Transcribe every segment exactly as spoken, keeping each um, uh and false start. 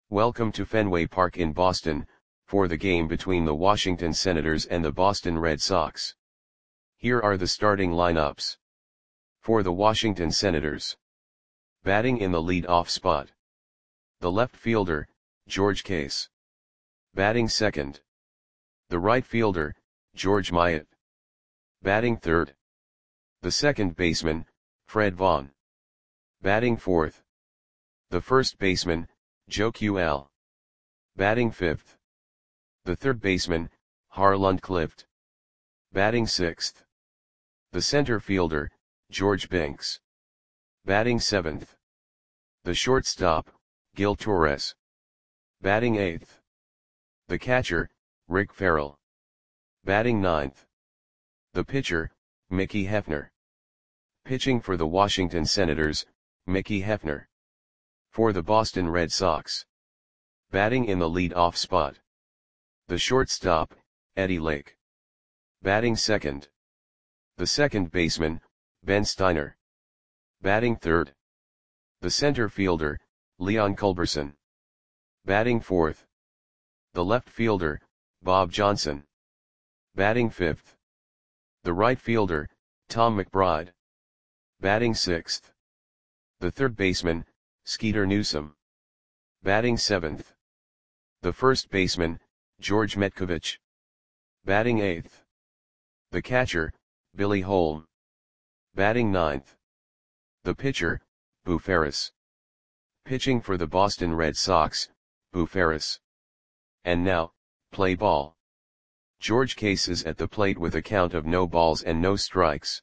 Welcome to Fenway Park in Boston, for the game between the Washington Senators and the Boston Red Sox. Here are the starting lineups. For the Washington Senators. Batting in the lead-off spot. The left fielder, George Case. Batting second. The right fielder, George Myatt. Batting third. The second baseman, Fred Vaughn. Batting fourth. The first baseman, Joe Q L. Batting fifth. The third baseman, Harlan Clift. Batting sixth. The center fielder, George Binks. Batting seventh. The shortstop, Gil Torres. Batting eighth. The catcher, Rick Farrell. Batting ninth. The pitcher, Mickey Hefner. Pitching for the Washington Senators, Mickey Hefner. For the Boston Red Sox. Batting in the lead-off spot. The shortstop, Eddie Lake. Batting second. The second baseman, Ben Steiner. Batting third. The center fielder, Leon Culberson. Batting fourth. The left fielder, Bob Johnson. Batting fifth. The right fielder, Tom McBride. Batting sixth. The third baseman, Skeeter Newsom. Batting seventh. The first baseman, George Metkovich. Batting eighth. The catcher, Billy Holm. Batting ninth. The pitcher, Boo Ferris. Pitching for the Boston Red Sox, Boo Ferris. And now, play ball. George Case is at the plate with a count of no balls and no strikes.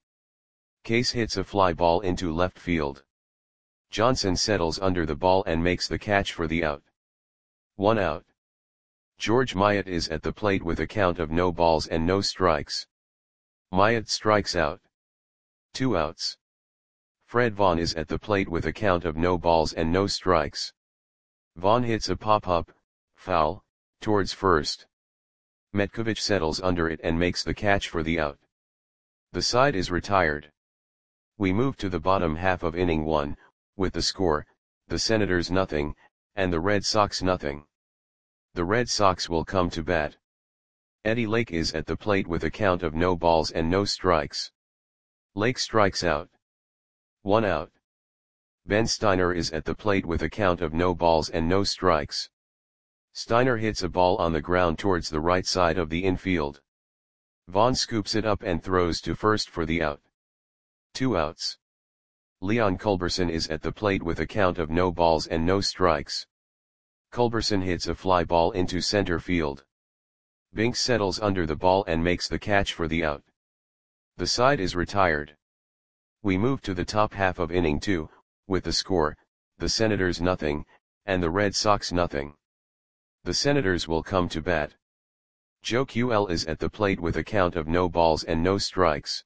Case hits a fly ball into left field. Johnson settles under the ball and makes the catch for the out. One out. George Myatt is at the plate with a count of no balls and no strikes. Myatt strikes out. Two outs. Fred Vaughn is at the plate with a count of no balls and no strikes. Vaughn hits a pop-up, foul, towards first. Metkovich settles under it and makes the catch for the out. The side is retired. We move to the bottom half of inning one, with the score, the Senators nothing, and the Red Sox nothing. The Red Sox will come to bat. Eddie Lake is at the plate with a count of no balls and no strikes. Lake strikes out. One out. Ben Steiner is at the plate with a count of no balls and no strikes. Steiner hits a ball on the ground towards the right side of the infield. Vaughn scoops it up and throws to first for the out. Two outs. Leon Culberson is at the plate with a count of no balls and no strikes. Culberson hits a fly ball into center field. Binks settles under the ball and makes the catch for the out. The side is retired. We move to the top half of inning two, with the score, the Senators nothing, and the Red Sox nothing. The Senators will come to bat. Joe Q L is at the plate with a count of no balls and no strikes.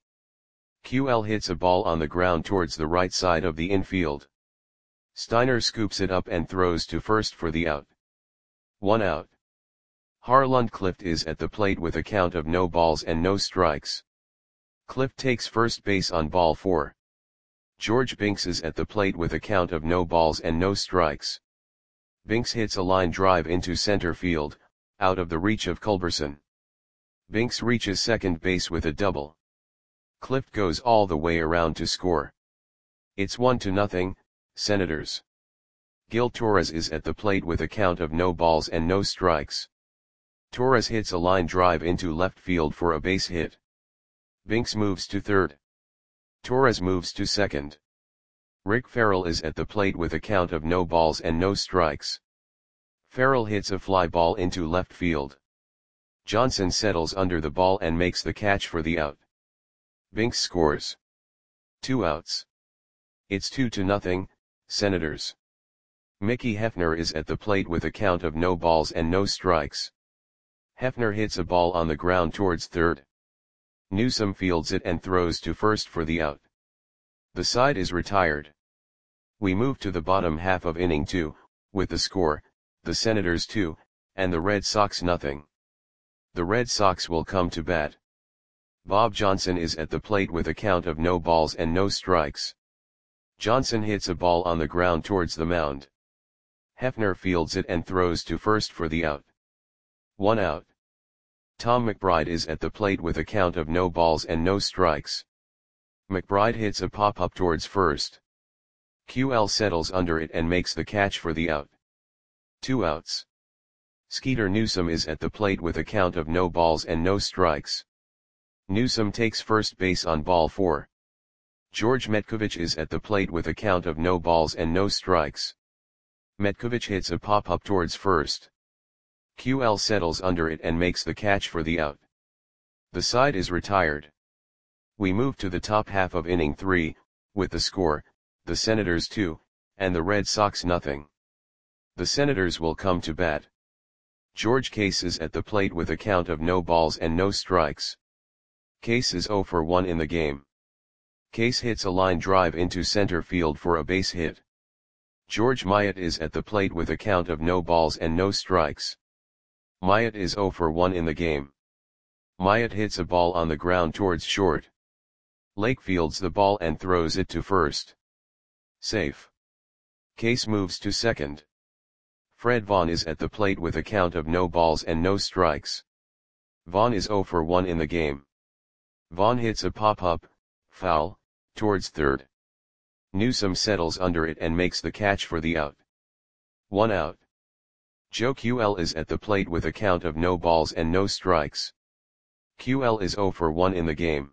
Q L hits a ball on the ground towards the right side of the infield. Steiner scoops it up and throws to first for the out. One out. Harlan Clift is at the plate with a count of no balls and no strikes. Clift takes first base on ball four. George Binks is at the plate with a count of no balls and no strikes. Binks hits a line drive into center field, out of the reach of Culberson. Binks reaches second base with a double. Clift goes all the way around to score. It's one to nothing, Senators. Gil Torres is at the plate with a count of no balls and no strikes. Torres hits a line drive into left field for a base hit. Binks moves to third. Torres moves to second. Rick Farrell is at the plate with a count of no balls and no strikes. Farrell hits a fly ball into left field. Johnson settles under the ball and makes the catch for the out. Binks scores. Two outs. It's two to nothing, Senators. Mickey Hefner is at the plate with a count of no balls and no strikes. Hefner hits a ball on the ground towards third. Newsom fields it and throws to first for the out. The side is retired. We move to the bottom half of inning two, with the score, the Senators two, and the Red Sox nothing. The Red Sox will come to bat. Bob Johnson is at the plate with a count of no balls and no strikes. Johnson hits a ball on the ground towards the mound. Hefner fields it and throws to first for the out. One out. Tom McBride is at the plate with a count of no balls and no strikes. McBride hits a pop-up towards first. Q L settles under it and makes the catch for the out. Two outs. Skeeter Newsome is at the plate with a count of no balls and no strikes. Newsome takes first base on ball four. George Metkovich is at the plate with a count of no balls and no strikes. Metkovich hits a pop-up towards first. Q L settles under it and makes the catch for the out. The side is retired. We move to the top half of inning three, with the score, the Senators two, and the Red Sox nothing. The Senators will come to bat. George Case is at the plate with a count of no balls and no strikes. Case is oh for one in the game. Case hits a line drive into center field for a base hit. George Myatt is at the plate with a count of no balls and no strikes. Myatt is oh for one in the game. Myatt hits a ball on the ground towards short. Lake fields the ball and throws it to first. Safe. Case moves to second. Fred Vaughn is at the plate with a count of no balls and no strikes. Vaughn is oh for one in the game. Vaughn hits a pop-up, foul, towards third. Newsome settles under it and makes the catch for the out. One out. Joe Q L is at the plate with a count of no balls and no strikes. Q L is oh for one in the game.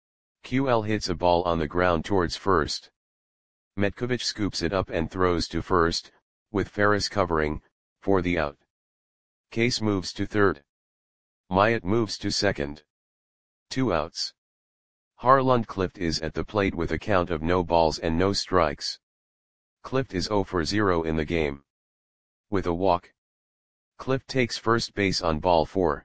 Q L hits a ball on the ground towards first. Metkovich scoops it up and throws to first, with Ferris covering, for the out. Case moves to third. Myatt moves to second. Two outs. Harland Clift is at the plate with a count of no balls and no strikes. Clift is oh for zero in the game. With a walk. Clift takes first base on ball four.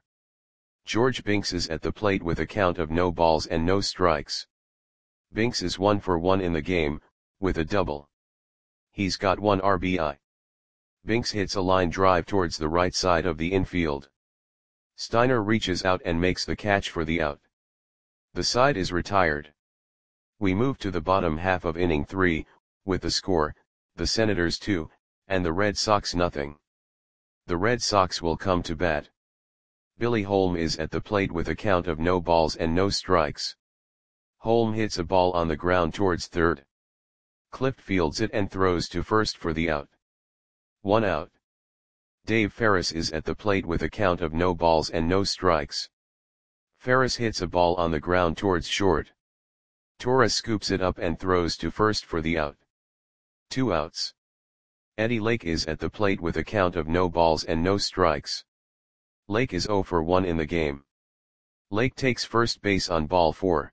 George Binks is at the plate with a count of no balls and no strikes. Binks is one for one in the game, with a double. He's got one R B I. Binks hits a line drive towards the right side of the infield. Steiner reaches out and makes the catch for the out. The side is retired. We move to the bottom half of inning three, with the score, the Senators two, and the Red Sox nothing. The Red Sox will come to bat. Billy Holm is at the plate with a count of no balls and no strikes. Holm hits a ball on the ground towards third. Clift fields it and throws to first for the out. One out. Dave Ferris is at the plate with a count of no balls and no strikes. Ferris hits a ball on the ground towards short. Torres scoops it up and throws to first for the out. Two outs. Eddie Lake is at the plate with a count of no balls and no strikes. Lake is oh for one in the game. Lake takes first base on ball four.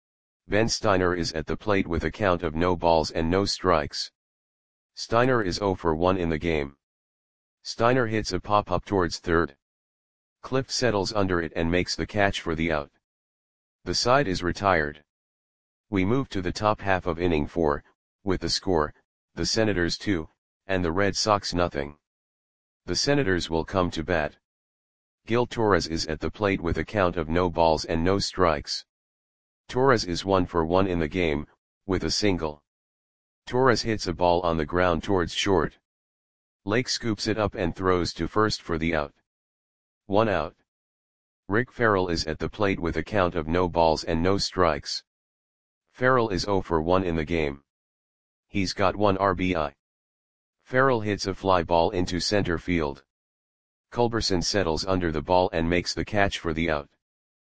Ben Steiner is at the plate with a count of no balls and no strikes. Steiner is oh for one in the game. Steiner hits a pop-up towards third. Clift settles under it and makes the catch for the out. The side is retired. We move to the top half of inning four, with the score, the Senators two, and the Red Sox nothing. The Senators will come to bat. Gil Torres is at the plate with a count of no balls and no strikes. Torres is one for one in the game, with a single. Torres hits a ball on the ground towards short. Lake scoops it up and throws to first for the out. One out. Rick Farrell is at the plate with a count of no balls and no strikes. Farrell is oh for one in the game. He's got one R B I. Farrell hits a fly ball into center field. Culberson settles under the ball and makes the catch for the out.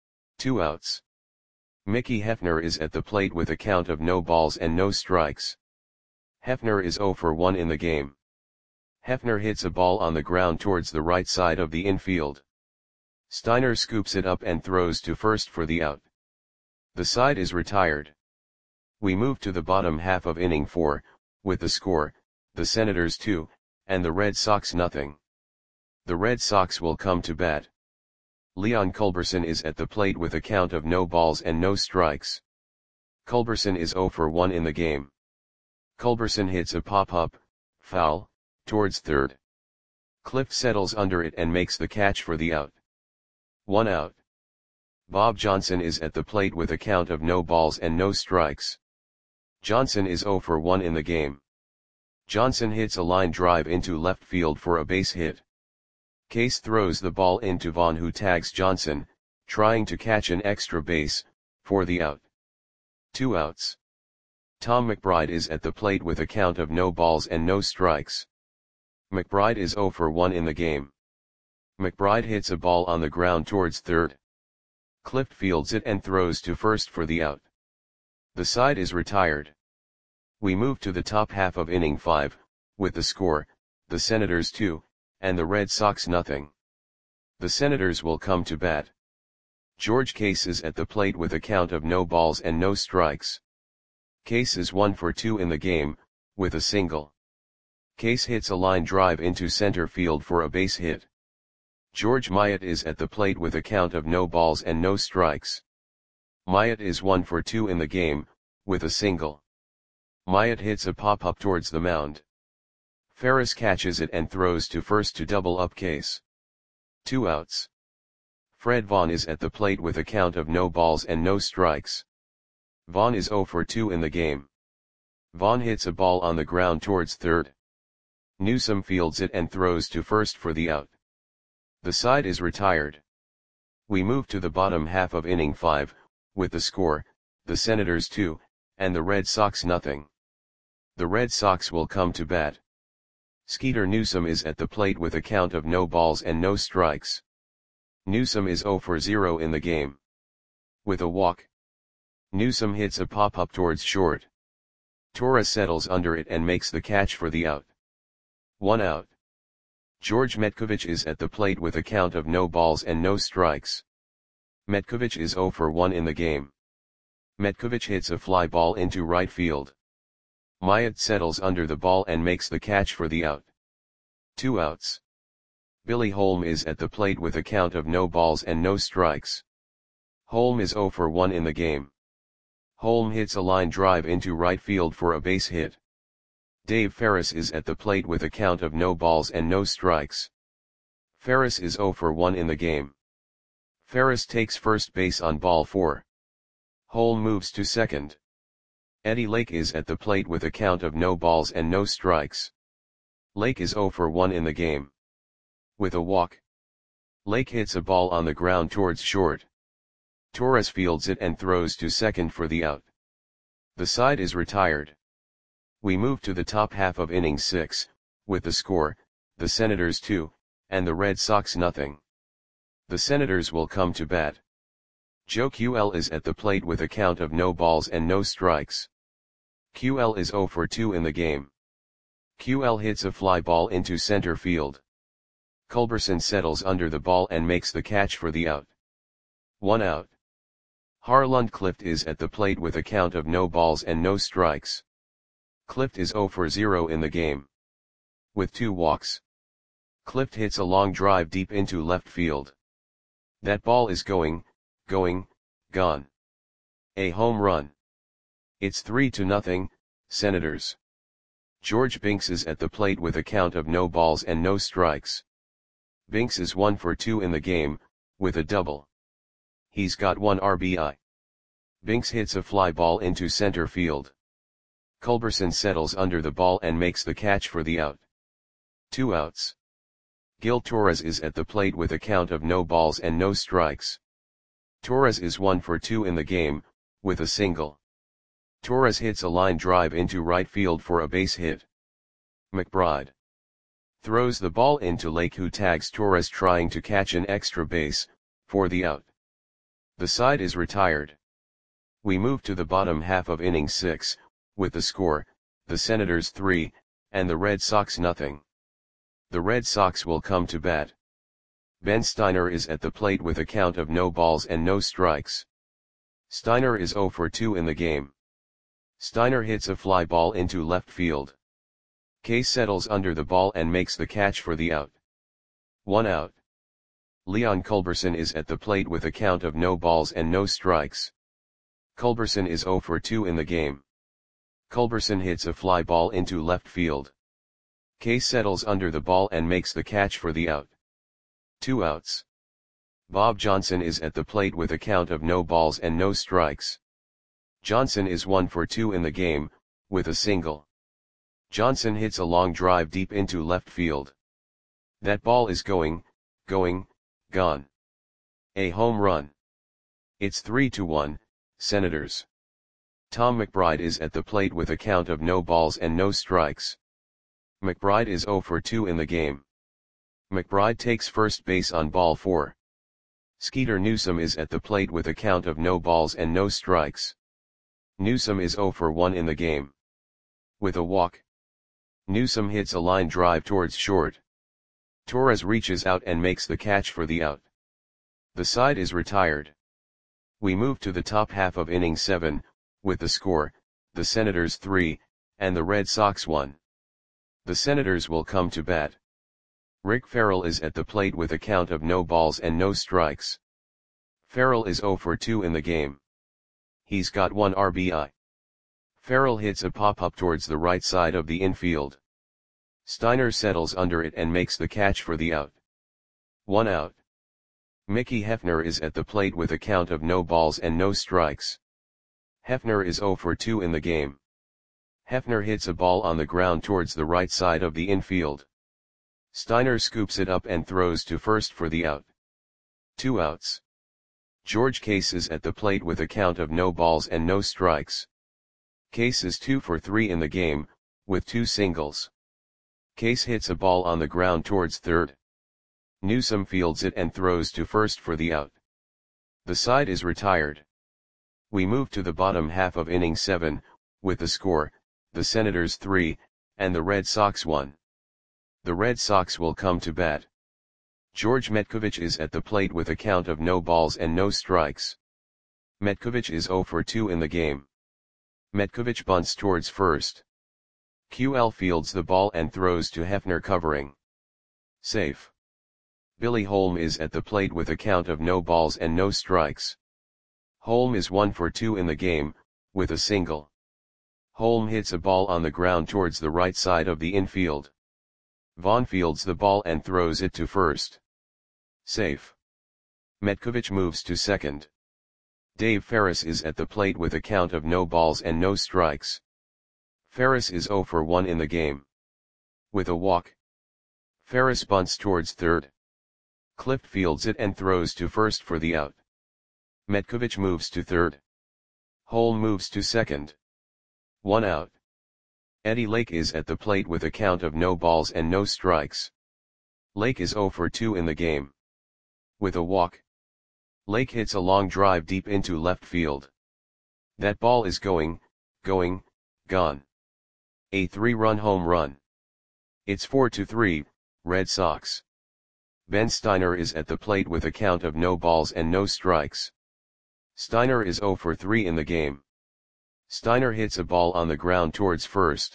Two outs. Mickey Hefner is at the plate with a count of no balls and no strikes. Hefner is oh for one in the game. Hefner hits a ball on the ground towards the right side of the infield. Steiner scoops it up and throws to first for the out. The side is retired. We move to the bottom half of inning four, with the score, the Senators two, and the Red Sox nothing. The Red Sox will come to bat. Leon Culberson is at the plate with a count of no balls and no strikes. Culberson is oh for one in the game. Culberson hits a pop-up, foul, towards third. Clift settles under it and makes the catch for the out. One out. Bob Johnson is at the plate with a count of no balls and no strikes. Johnson is oh for one in the game. Johnson hits a line drive into left field for a base hit. Case throws the ball into Vaughn, who tags Johnson, trying to catch an extra base, for the out. Two outs. Tom McBride is at the plate with a count of no balls and no strikes. McBride is oh for one in the game. McBride hits a ball on the ground towards third. Clift fields it and throws to first for the out. The side is retired. We move to the top half of inning five, with the score, the Senators two, and the Red Sox nothing. The Senators will come to bat. George Case is at the plate with a count of no balls and no strikes. Case is one for two in the game, with a single. Case hits a line drive into center field for a base hit. George Myatt is at the plate with a count of no balls and no strikes. Myatt is one for two in the game, with a single. Myatt hits a pop-up towards the mound. Ferris catches it and throws to first to double up Case. Two outs. Fred Vaughn is at the plate with a count of no balls and no strikes. Vaughn is oh for two in the game. Vaughn hits a ball on the ground towards third. Newsome fields it and throws to first for the out. The side is retired. We move to the bottom half of inning five, with the score, the Senators two, and the Red Sox nothing. The Red Sox will come to bat. Skeeter Newsome is at the plate with a count of no balls and no strikes. Newsome is oh for zero in the game. With a walk. Newsome hits a pop-up towards short. Torres settles under it and makes the catch for the out. One out. George Metkovich is at the plate with a count of no balls and no strikes. Metkovich is oh for one in the game. Metkovich hits a fly ball into right field. Myatt settles under the ball and makes the catch for the out. Two outs. Billy Holm is at the plate with a count of no balls and no strikes. Holm is oh for one in the game. Holm hits a line drive into right field for a base hit. Dave Ferris is at the plate with a count of no balls and no strikes. Ferris is oh for one in the game. Ferris takes first base on ball four. Holm moves to second. Eddie Lake is at the plate with a count of no balls and no strikes. Lake is oh for one in the game. With a walk. Lake hits a ball on the ground towards short. Torres fields it and throws to second for the out. The side is retired. We move to the top half of inning six, with the score, the Senators two, and the Red Sox nothing. The Senators will come to bat. Joe Q L is at the plate with a count of no balls and no strikes. Q L is oh for two in the game. Q L hits a fly ball into center field. Culberson settles under the ball and makes the catch for the out. One out. Harland Clift is at the plate with a count of no balls and no strikes. Clift is oh for zero in the game. With two walks. Clift hits a long drive deep into left field. That ball is going, going, gone. A home run. It's three to nothing, Senators. George Binks is at the plate with a count of no balls and no strikes. Binks is one for two in the game, with a double. He's got one R B I. Binks hits a fly ball into center field. Culberson settles under the ball and makes the catch for the out. Two outs. Gil Torres is at the plate with a count of no balls and no strikes. Torres is one for two in the game, with a single. Torres hits a line drive into right field for a base hit. McBride throws the ball into Lake, who tags Torres trying to catch an extra base, for the out. The side is retired. We move to the bottom half of inning six, with the score, the Senators three, and the Red Sox nothing. The Red Sox will come to bat. Ben Steiner is at the plate with a count of no balls and no strikes. Steiner is oh for two in the game. Steiner hits a fly ball into left field. Case settles under the ball and makes the catch for the out. One out. Leon Culberson is at the plate with a count of no balls and no strikes. Culberson is oh for two in the game. Culberson hits a fly ball into left field. Case settles under the ball and makes the catch for the out. Two outs. Bob Johnson is at the plate with a count of no balls and no strikes. Johnson is one for two in the game, with a single. Johnson hits a long drive deep into left field. That ball is going, going, gone. A home run. It's three to one, Senators. Tom McBride is at the plate with a count of no balls and no strikes. McBride is zero for two in the game. McBride takes first base on ball four. Skeeter Newsom is at the plate with a count of no balls and no strikes. Newsom is zero for one in the game. With a walk, Newsom hits a line drive towards short. Torres reaches out and makes the catch for the out. The side is retired. We move to the top half of inning seven, with the score, the Senators three, and the Red Sox one. The Senators will come to bat. Rick Farrell is at the plate with a count of no balls and no strikes. Farrell is zero for two in the game. He's got one R B I. Farrell hits a pop-up towards the right side of the infield. Steiner settles under it and makes the catch for the out. One out. Mickey Hefner is at the plate with a count of no balls and no strikes. Hefner is zero for two in the game. Hefner hits a ball on the ground towards the right side of the infield. Steiner scoops it up and throws to first for the out. Two outs. George Case is at the plate with a count of no balls and no strikes. Case is two for three in the game, with two singles. Case hits a ball on the ground towards third. Newsom fields it and throws to first for the out. The side is retired. We move to the bottom half of inning seven, with the score, the Senators three, and the Red Sox one. The Red Sox will come to bat. George Metkovich is at the plate with a count of no balls and no strikes. Metkovich is zero for two in the game. Metkovich bunts towards first. Q L fields the ball and throws to Hefner covering. Safe. Billy Holm is at the plate with a count of no balls and no strikes. Holm is one for two in the game, with a single. Holm hits a ball on the ground towards the right side of the infield. Vaughn fields the ball and throws it to first. Safe. Metkovich moves to second. Dave Ferris is at the plate with a count of no balls and no strikes. Ferris is zero for one in the game. With a walk, Ferris bunts towards third. Clift fields it and throws to first for the out. Metkovich moves to third. Holm moves to second. One out. Eddie Lake is at the plate with a count of no balls and no strikes. Lake is zero for two in the game. With a walk, Lake hits a long drive deep into left field. That ball is going, going, gone. A three-run home run. It's four to three, Red Sox. Ben Steiner is at the plate with a count of no balls and no strikes. Steiner is zero for three in the game. Steiner hits a ball on the ground towards first.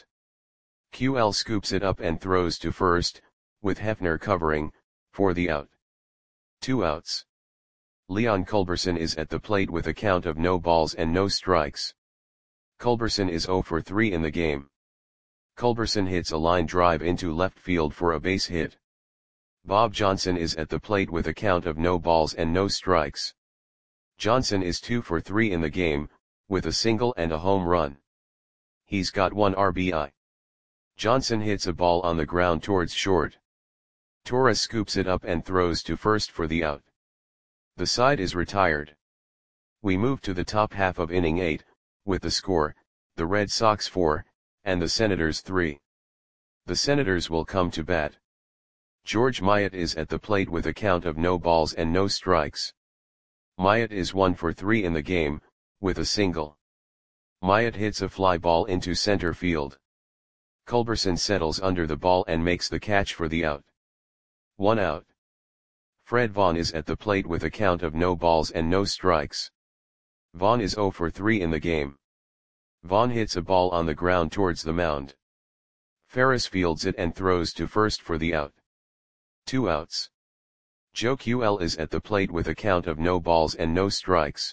Q L scoops it up and throws to first, with Hefner covering, for the out. Two outs. Leon Culberson is at the plate with a count of no balls and no strikes. Culberson is zero for three in the game. Culberson hits a line drive into left field for a base hit. Bob Johnson is at the plate with a count of no balls and no strikes. Johnson is two for three in the game, with a single and a home run. He's got one R B I. Johnson hits a ball on the ground towards short. Torres scoops it up and throws to first for the out. The side is retired. We move to the top half of inning eight, with the score, the Red Sox four, and the Senators three. The Senators will come to bat. George Myatt is at the plate with a count of no balls and no strikes. Myatt is one for three in the game, with a single. Myatt hits a fly ball into center field. Culberson settles under the ball and makes the catch for the out. One out. Fred Vaughn is at the plate with a count of no balls and no strikes. Vaughn is zero for three in the game. Vaughn hits a ball on the ground towards the mound. Ferris fields it and throws to first for the out. Two outs. Joe Q L is at the plate with a count of no balls and no strikes.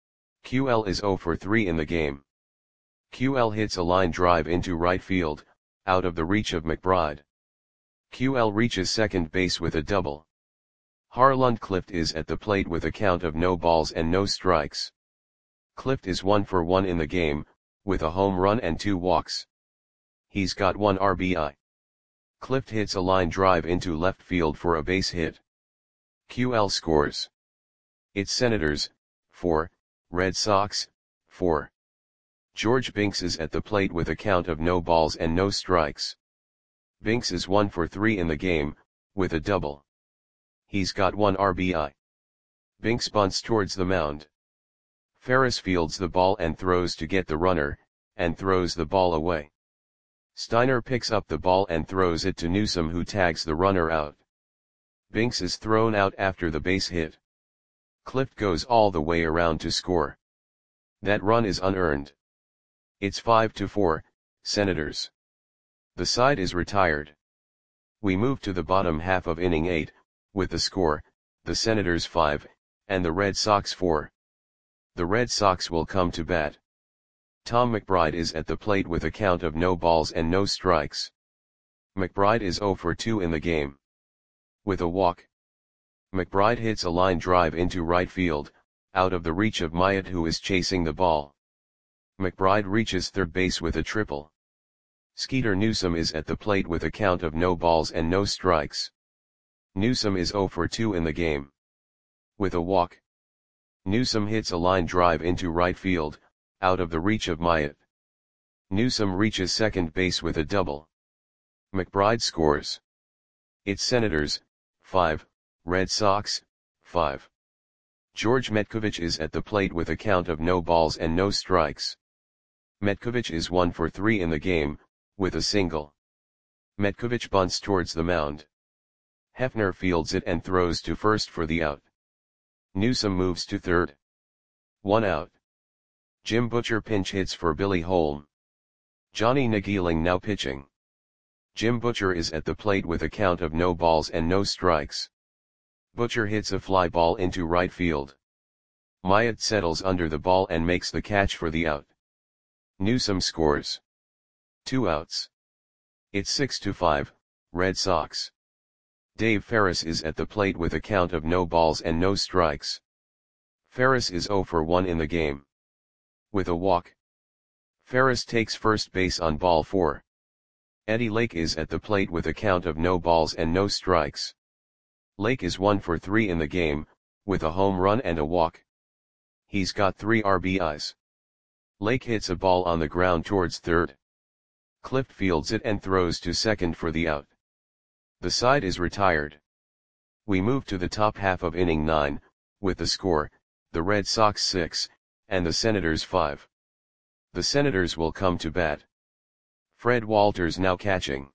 Q L is zero for three in the game. Q L hits a line drive into right field, out of the reach of McBride. Q L reaches second base with a double. Harland Clift is at the plate with a count of no balls and no strikes. Clift is one for one in the game, with a home run and two walks. He's got one R B I. Clift hits a line drive into left field for a base hit. Q L scores. It's Senators, four, Red Sox, four. George Binks is at the plate with a count of no balls and no strikes. Binks is one for three in the game, with a double. He's got one R B I. Binks bunts towards the mound. Ferris fields the ball and throws to get the runner, and throws the ball away. Steiner picks up the ball and throws it to Newsome, who tags the runner out. Binks is thrown out after the base hit. Clift goes all the way around to score. That run is unearned. It's five to four, Senators. The side is retired. We move to the bottom half of inning eight, with the score, the Senators five, and the Red Sox four. The Red Sox will come to bat. Tom McBride is at the plate with a count of no balls and no strikes. McBride is zero for two in the game. With a walk. McBride hits a line drive into right field, out of the reach of Myatt, who is chasing the ball. McBride reaches third base with a triple. Skeeter Newsome is at the plate with a count of no balls and no strikes. Newsome is zero for two in the game. With a walk. Newsome hits a line drive into right field, out of the reach of Myatt. Newsome reaches second base with a double. McBride scores. It's Senators, five, Red Sox, five. George Metcovich is at the plate with a count of no balls and no strikes. Metcovich is one for three in the game, with a single. Metcovich bunts towards the mound. Hefner fields it and throws to first for the out. Newsome moves to third. One out. Jim Butcher pinch hits for Billy Holm. Johnny Nagiling now pitching. Jim Butcher is at the plate with a count of no balls and no strikes. Butcher hits a fly ball into right field. Myatt settles under the ball and makes the catch for the out. Newsome scores. Two outs. It's six to five, Red Sox. Dave Ferris is at the plate with a count of no balls and no strikes. Ferris is zero for one in the game. With a walk. Ferris takes first base on ball four. Eddie Lake is at the plate with a count of no balls and no strikes. Lake is one for three in the game, with a home run and a walk. He's got three R B Is. Lake hits a ball on the ground towards third. Clift fields it and throws to second for the out. The side is retired. We move to the top half of inning nine, with the score, the Red Sox six, and the Senators five. The Senators will come to bat. Fred Walters now catching.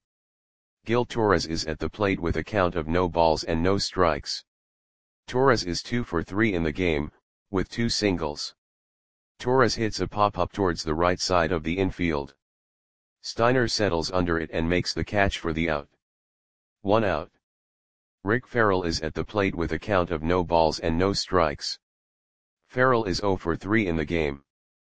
Gil Torres is at the plate with a count of no balls and no strikes. Torres is two for three in the game, with two singles. Torres hits a pop-up towards the right side of the infield. Steiner settles under it and makes the catch for the out. One out. Rick Farrell is at the plate with a count of no balls and no strikes. Farrell is zero for three in the game.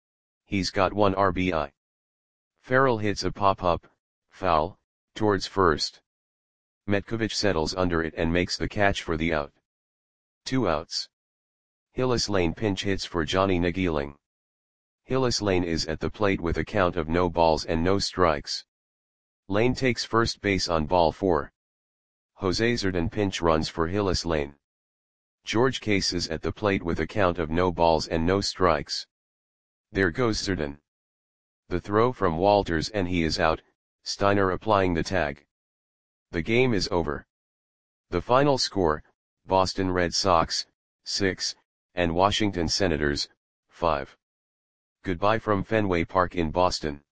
He's got one R B I. Farrell hits a pop-up, foul, towards first. Metcovich settles under it and makes the catch for the out. Two outs. Hillis Lane pinch hits for Johnny Nagiling. Hillis Lane is at the plate with a count of no balls and no strikes. Lane takes first base on ball four. Jose Zerdan pinch runs for Hillis Lane. George Case is at the plate with a count of no balls and no strikes. There goes Zerdan. The throw from Walters and he is out, Steiner applying the tag. The game is over. The final score, Boston Red Sox, six, and Washington Senators, five. Goodbye from Fenway Park in Boston.